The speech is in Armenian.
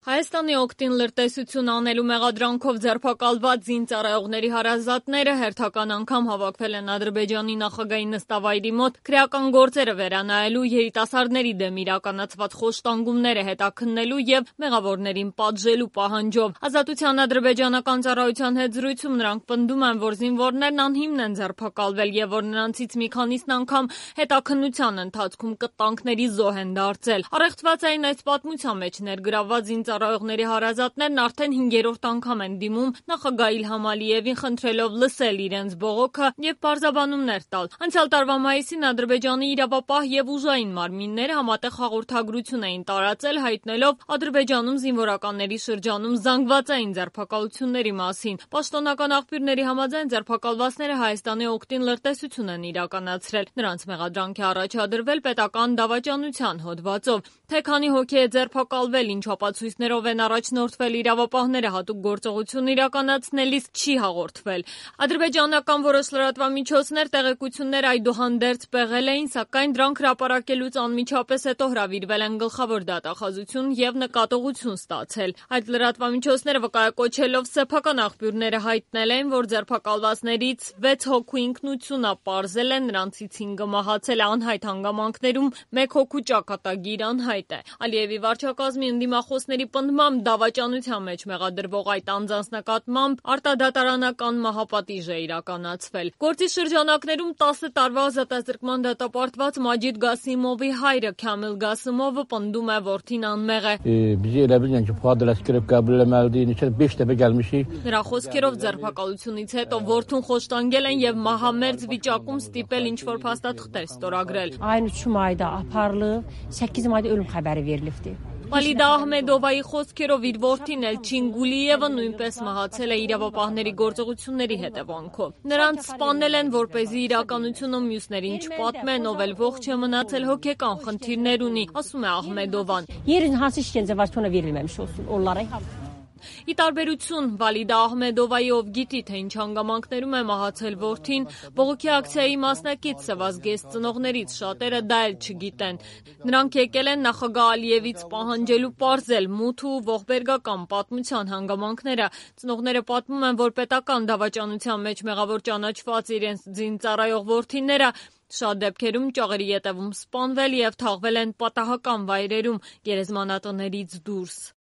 Հայաստանի օգտին լրտեսություն անելու մեղադրանքով ձերբակալված զինծառայողների հարազատները հերթական անգամ հավաքվել են Ադրբեջանի նախագահի նստավայրի մոտ քրեական գործերը վերանայելու, երիտասարդների դեմ իրականացված խոշտանգումները հետաքննելու և մեղավորներին պատժելու պահանջով։ Ազատության ադրբեջանական ծառայության հետ զրույցում նրանք պնդում են, որ զինվորներն անհիմն են ձերբակալվել և որ նրանցից մի քանիսն անգամ հետաքննության ընթացքում կտանքների զոհ են դարձել։ Առեղծվածային այս պատմության մեջ ներգրավված զինծառայողների հարազատներն արդեն 5-րդ անգամ են դիմում նախագահ Իլհամ Ալիևին խնդրելով լսել իրենց բողոքը և պարզաբանումներ տալ։ Անցյալ տարվա մայիսին Ադրբեջանի իրավապահ և ուժային մարմինները համատեղ հաղորդագրություն էին տարածել, հայտնելով Ադրբեջանում զինվորականների շրջանում զանգվածային ձերբակալությունների մասին։ Պաշտոնական աղբյուրների համաձայն ձերբակալվածները Հայաստանի օգտին լրտեսություն են իրականացրել։ Նրանց մեղադրանք է առաջադրվել պետական դավաճանության հոդվածով։ Թե քանի հոգի է ձերբակալվել, ինչ ապացույցներով են առաջնորդվել իրավապահները հատուկ գործողություն իրականացնելիս, չի հաղորդվել։ Ադրբեջանական որոշ լրատվամիջոցներ տեղեկություններ այդուհանդերձ պեղել էին, սակայն դրանք հրապարակելուց անմիջապես հետո հրավիրվել են գլխավոր դատախազություն և նկատողություն ստացել։ Այդ լրատվամիջոցները վկայակոչելով սեփական աղբյուրները հայտնել են, որ ձերբակալվածներից 6 հոգու ինքնությունը պարզել են, նրանցից 5-ը մահացել է անհայտ հանգամանքներում, 1 հոգու ճակատագիր անհայտ է։ Ալիևի վարչակազմի ընդդիմախոսների պնդմամբ դավաճանության մեջ մեղադրվող այդ անձանց նկատմամբ արտադատարանական մահապատիժ է իրականացվել։ Գործի շրջանակներում 10 տարվա ազատազրկման դատապարտված Մաջիդ Գասիմովի հայրը Քամիլ Գասիմովը պնդում է որդին անմեղ է։ Նրա խոսքերով ձերբակալությունից հետո որդուն խոշտանգել են և մահամերձ վիճակում ստիպել ինչ-որ փաստաթղթեր ստորագրել։ Ayın 3 ayda aparılıb, 8 ayda ölüm xəbəri verilibdi. Ալիդա Ահմեդովայի խոսքերով իր որդին Էլչին Գուլիևը նույնպես մահացել է իրավապահների գործողությունների հետևանքով։ Նրանց սպանել են, որպեսզի իրականությունը մյուսներին չպատմեն, ով էլ ողջ է մնացել հոգեկան խնդիրներ ունի, ասում է Ահմեդովան։ Yerin hansı işgəncə varsa ona verilməmiş olsun onlara. Ի տարբերություն Վալիդա Ահմեդովայի, ով գիտի, թե ինչ հանգամանքներում է մահացել որդին, բողոքի ակցիայի մասնակից սևազգեստ ծնողներից շատերը դա էլ չգիտեն։ Նրանք եկել են նախագահ Ալիևից պահանջելու պարզել մութ ու ողբերգական պատմության հանգամանքները։ Ծնողները պատմում են, որ պետական դավաճանության մեջ մեղավոր ճանաչված իրենց զինծառայող որդիները շատ դեպքերում ճաղերի ետևում սպանվել և թաղվել են պատահական վայրերում, գերեզմանատներից դուրս։